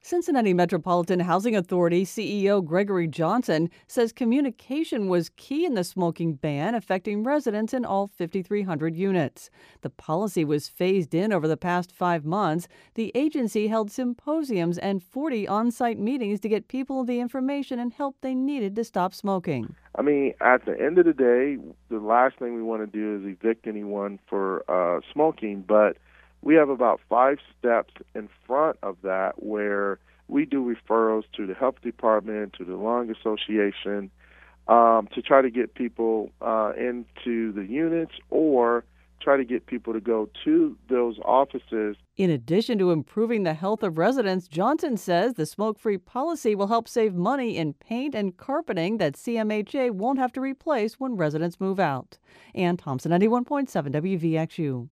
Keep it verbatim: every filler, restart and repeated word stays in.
Cincinnati Metropolitan Housing Authority C E O Gregory Johnson says communication was key in the smoking ban affecting residents in all five thousand three hundred units. The policy was phased in over the past five months. The agency held symposiums and forty on-site meetings to get people the information and help they needed to stop smoking. I mean, at the end of the day, the last thing we want to do is evict anyone for uh, smoking, but we have about five steps in front of that where we do referrals to the health department, to the lung association, um, to try to get people uh, into the units or try to get people to go to those offices. In addition to improving the health of residents, Johnson says the smoke-free policy will help save money in paint and carpeting that C M H A won't have to replace when residents move out. Ann Thompson, ninety-one point seven W V X U.